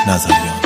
نظریان.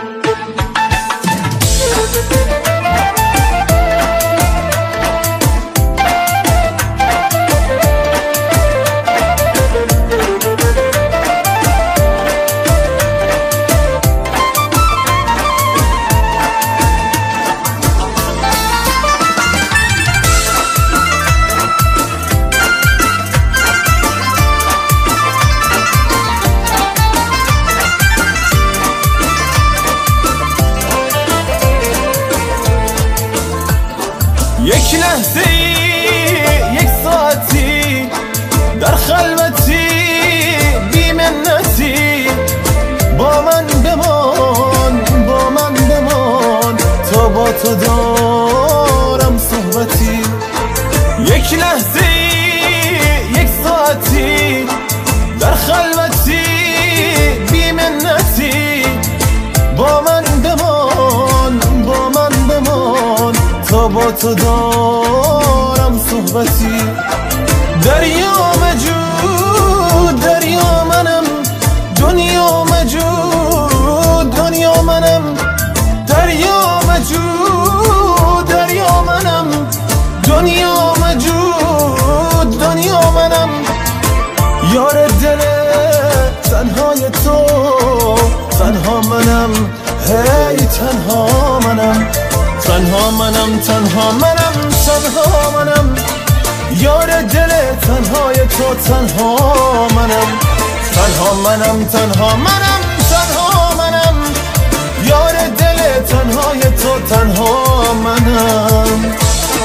یک لحظه یک ساعتی در خلوتی بی منتی با من بمان تا با تو دارم صحبتی. یک لحظه یک ساعتی در خلوتی بی منتی با من بمان تا با تو دارم صحبتی. دریا مجود دریا منم، دنیا مجود دنیا منم. دریا مجود دریا منم، دنیا مجود دنیا منم. یار دل تنهای تو تنها منم، هی تنها منم، تنها منم، تنها منم، تنها منم. یار دل تنهای تو تنها منم، تنها منم، تنها منم، تنها منم. یار دل تنهای تو تنها منم.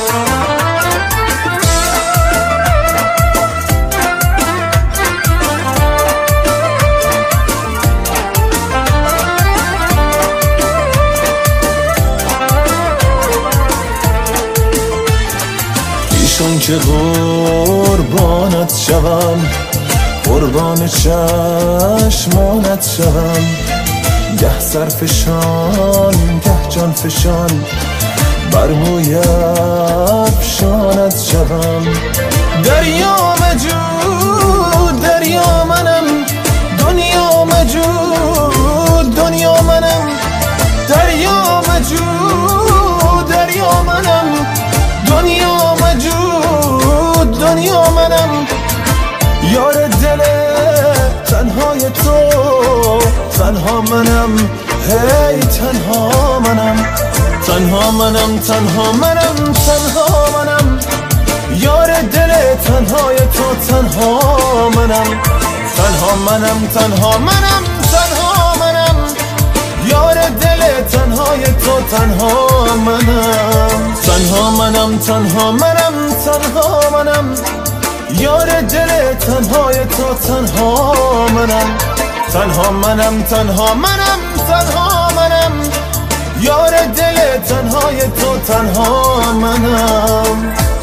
چون که قربانت شوم، قربان چشمانت شوم. گه سرفشان گه جان فشان بر موی افشانت شوم. دریا مجود دریا منم، دنیا مجود دنیا منم. دریا مجود دریا منم، دنیا مجود دنیا منم. یار دل تنهای تو تنها منم، هی تنها منم، تنها منم، تنها منم، تنها منم. یار دل تنهای تو تنها منم، تنها منم، تنها منم، تنها منم. یار دل تنهای تو تنها منم، تنها منم، تنها منم، تنها منم. یار دل تنهای تو تنها منم، تنها منم، تنها منم، تنها منم. یار دل تنهای تو تنها منم.